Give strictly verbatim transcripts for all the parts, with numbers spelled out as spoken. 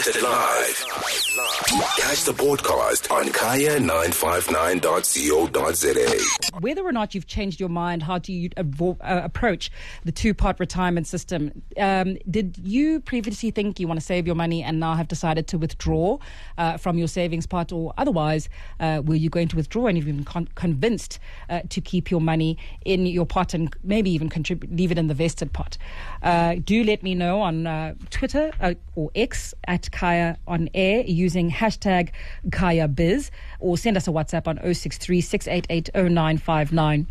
Broadcasted live. Catch the podcast on kaya nine five nine dot co dot za. Whether or not you've changed your mind, how do you avo- uh, approach the two-part retirement system? Um, did you previously think you want to save your money and now have decided to withdraw uh, from your savings pot, or otherwise, uh, were you going to withdraw and you've been con- convinced uh, to keep your money in your pot and maybe even contribute, leave it in the vested pot? Uh, do let me know on uh, Twitter uh, or X at Kaya on air using hashtag KayaBiz, or send us a WhatsApp on oh six three, six eight eight, oh nine five nine.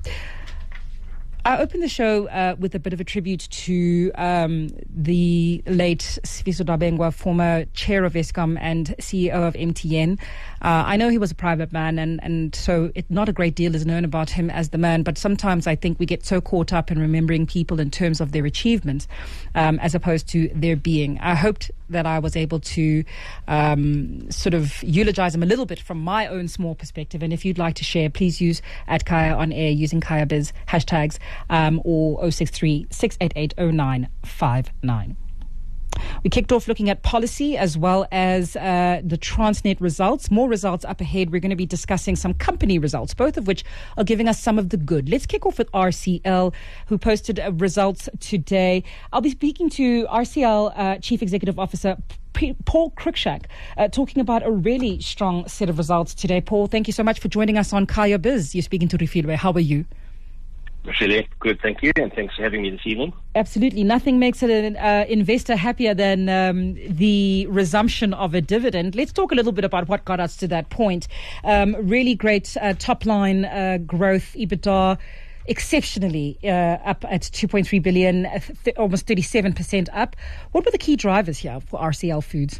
I opened the show uh, with a bit of a tribute to um, the late Sifiso Dabengwa, former chair of Eskom and C E O of M T N. Uh, I know he was a private man, and, and so it, not a great deal is known about him as the man, but sometimes I think we get so caught up in remembering people in terms of their achievements um, as opposed to their being. I hoped that I was able to um, sort of eulogize him a little bit from my own small perspective. And if you'd like to share, please use at Kaya on air using KayaBiz hashtags um, or oh six three, six eight eight, oh nine five nine. We kicked off looking at policy as well as uh, the Transnet results. More results up ahead. We're going to be discussing some company results, both of which are giving us some of the good. Let's kick off with R C L, who posted uh, results today. I'll be speaking to R C L uh, Chief Executive Officer P- Paul Cruikshank, uh, talking about a really strong set of results today. Paul, thank you so much for joining us on Kaya Biz. You're speaking to Refilwe. How are you? Really good, thank you, and thanks for having me this evening. Absolutely. Nothing makes an uh, investor happier than um, the resumption of a dividend. Let's talk a little bit about what got us to that point. Um, really great uh, top-line uh, growth, EBITDA exceptionally uh, up at two point three billion, th- almost thirty-seven percent up. What were the key drivers here for R C L Foods?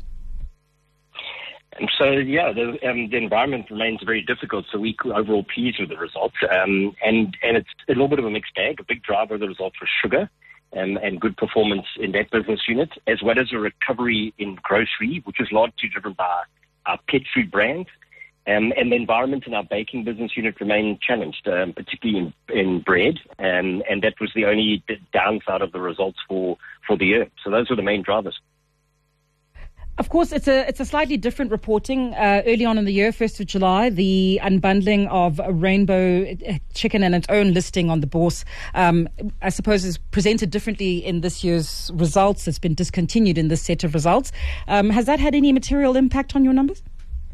Um, so, yeah, the, um, the environment remains very difficult, so we overall pleased with the results. Um, and, and it's a little bit of a mixed bag. A big driver of the results was sugar um, and good performance in that business unit, as well as a recovery in grocery, which was largely driven by our pet food brands. Um, and the environment in our baking business unit remained challenged, um, particularly in, in bread. Um, and that was the only downside of the results for, for the year. So those were the main drivers. Of course, it's a it's a slightly different reporting. Uh, early on in the year, first of July, the unbundling of Rainbow Chicken and its own listing on the bourse, um, I suppose, is presented differently in this year's results. It's been discontinued in this set of results. Um, has that had any material impact on your numbers?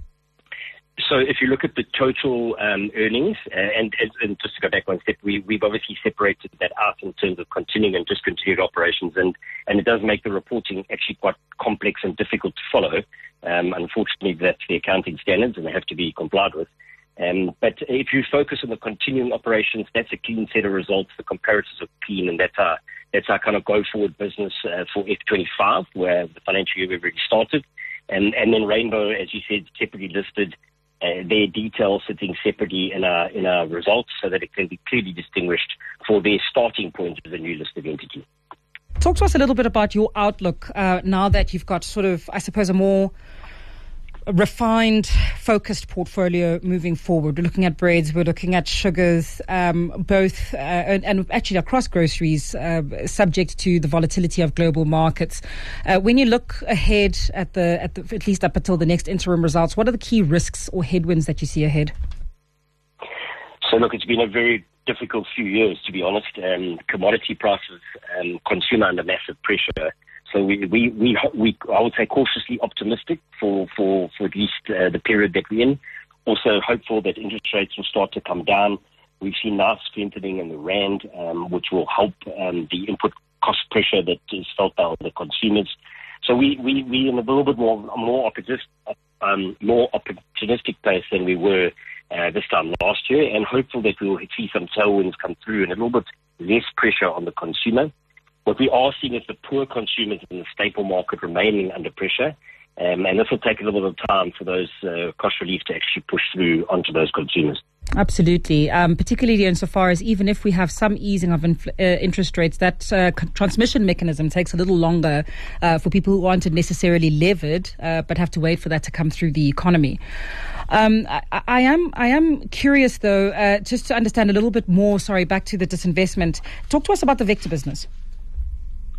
So if you look at the total um, earnings, uh, and, and just to go back one step, we, we've obviously separated that out in terms of continuing and discontinued operations, and, and it does make the reporting actually quite complex and difficult to follow. Um, unfortunately, that's the accounting standards, and they have to be complied with. Um, but if you focus on the continuing operations, that's a clean set of results. The comparatives are clean, and that's our, that's our kind of go-forward business uh, for F twenty-five, where the financial year we've already started. And, and then Rainbow, as you said, separately listed. Uh, their details sitting separately in our in our results so that it can be clearly distinguished for their starting point as a new listed entity. Talk to us a little bit about your outlook uh, now that you've got sort of, I suppose, a more refined, focused portfolio moving forward. We're looking at breads, we're looking at sugars, um, both uh, and, and actually across groceries, uh, subject to the volatility of global markets. Uh, when you look ahead at the, at the at least up until the next interim results, what are the key risks or headwinds that you see ahead? So look, it's been a very difficult few years, to be honest. Um, commodity prices, um, consumer under massive pressure. So we, we, we, we, I would say cautiously optimistic for, for, for at least uh, the period that we're in. Also hopeful that interest rates will start to come down. We've seen nice strengthening in the rand, um, which will help um, the input cost pressure that is felt by the consumers. So we, we, we in a little bit more, more, opportunistic, um, more opportunistic place than we were uh, this time last year, and hopeful that we will see some tailwinds come through and a little bit less pressure on the consumer. What we are seeing is the poor consumers in the staple market remaining under pressure, um, and this will take a little bit of time for those uh, cost relief to actually push through onto those consumers. Absolutely, um, particularly insofar as even if we have some easing of infl- uh, interest rates, that uh, c- transmission mechanism takes a little longer uh, for people who aren't necessarily levered, uh, but have to wait for that to come through the economy. Um, I, I am I am curious, though, uh, just to understand a little bit more, sorry, back to the disinvestment. Talk to us about the Vector business.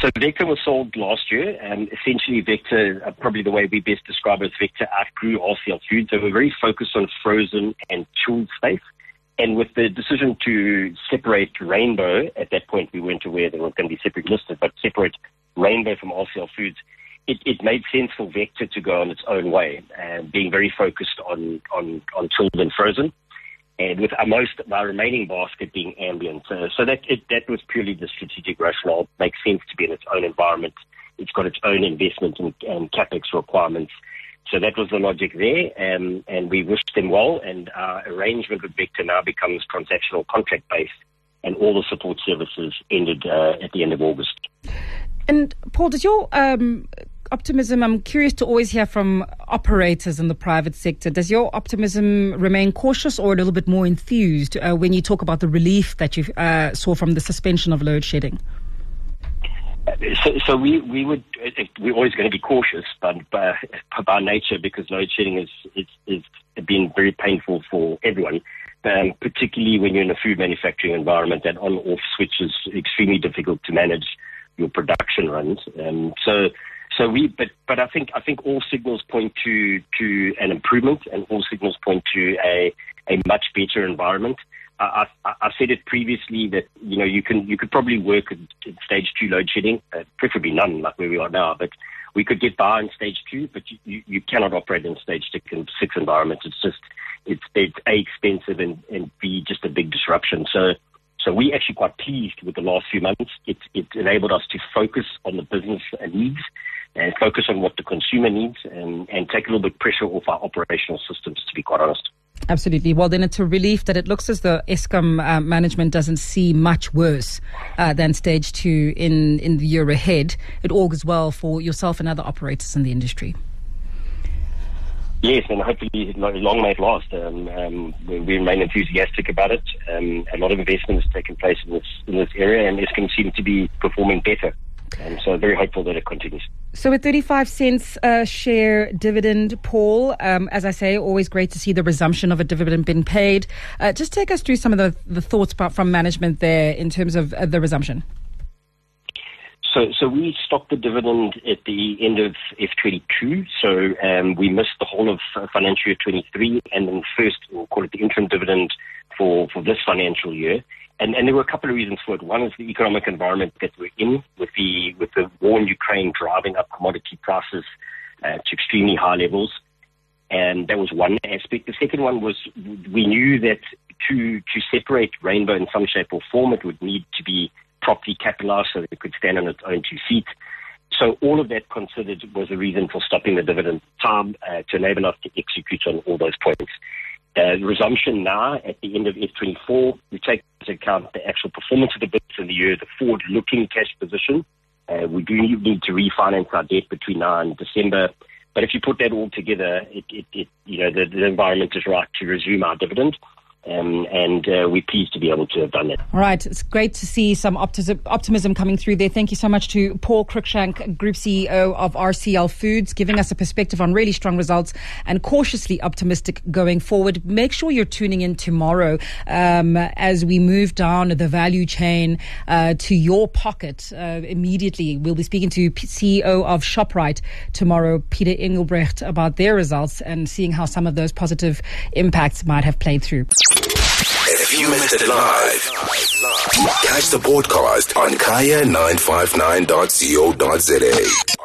So Vector was sold last year, and essentially Vector, uh, probably the way we best describe it, Vector outgrew R C L Foods. They were very focused on frozen and chilled space. And with the decision to separate Rainbow, at that point we weren't aware they were going to be separately listed, but separate Rainbow from R C L Foods, it, it made sense for Vector to go on its own way, uh, being very focused on, on, on chilled and frozen. And with our most of our remaining basket being ambient. Uh, so that it, that was purely the strategic rationale. It makes sense to be in its own environment. It's got its own investment and, and capex requirements. So that was the logic there, um, and we wished them well. And our arrangement with Vector now becomes transactional contract-based, and all the support services ended uh, at the end of August. And Paul, does your um, optimism, I'm curious to always hear from operators in the private sector, does your optimism remain cautious or a little bit more enthused uh, when you talk about the relief that you uh, saw from the suspension of load shedding? So, so we, we would, we're always going to be cautious, but by, by nature, because load shedding is, is, is been very painful for everyone, um, particularly when you're in a food manufacturing environment. That on-off switch is extremely difficult to manage your production runs. Um, so, so we, but, but I think, I think all signals point to, to an improvement, and all signals point to a, a much better environment. I, I, I said it previously that, you know, you can you could probably work at, at stage two load shedding, uh, preferably none like where we are now, but we could get by in stage two, but you, you, you cannot operate in stage six, and six environments. It's just, it's, it's A, expensive, and, and B, just a big disruption. So so we're actually quite pleased with the last few months. It, it enabled us to focus on the business needs and focus on what the consumer needs, and, and take a little bit pressure off our operational systems, to be quite honest. Absolutely. Well, then it's a relief that it looks as though Eskom uh, management doesn't see much worse uh, than stage two in, in the year ahead. It augurs well for yourself and other operators in the industry. Yes, and hopefully long may it last. Um, um, we, we remain enthusiastic about it. Um, a lot of investment has taken place in this, in this area, and Eskom seems to be performing better. Um, so very hopeful that it continues. So with thirty-five cents a share dividend, Paul, um, as I say, always great to see the resumption of a dividend being paid. Uh, just take us through some of the, the thoughts from management there in terms of uh, the resumption. So, so we stopped the dividend at the end of F twenty-two. So um, we missed the whole of uh, financial year twenty-three, and then first, we'll call it the interim dividend for, for this financial year. And, and there were a couple of reasons for it. One is the economic environment that we're in, with the with the war in Ukraine driving up commodity prices uh, to extremely high levels, and that was one aspect. The second one was we knew that to to separate Rainbow in some shape or form, it would need to be properly capitalized so that it could stand on its own two feet. So all of that considered was a reason for stopping the dividend time uh, to enable us to execute on all those points. Uh, resumption now at the end of F twenty-four, we take into account the actual performance of the business in the year, the forward-looking cash position. Uh, we do need to refinance our debt between now and December. But if you put that all together, it, it, it you know, the, the environment is right to resume our dividend. Um, and uh, we're pleased to be able to have done that. All right. It's great to see some optimism, optimism coming through there. Thank you so much to Paul Cruikshank, Group C E O of R C L Foods, giving us a perspective on really strong results and cautiously optimistic going forward. Make sure you're tuning in tomorrow um, as we move down the value chain uh, to your pocket uh, immediately. We'll be speaking to C E O of ShopRite tomorrow, Peter Engelbrecht, about their results and seeing how some of those positive impacts might have played through. If you missed it live, catch the podcast on kaya nine five nine dot co dot za.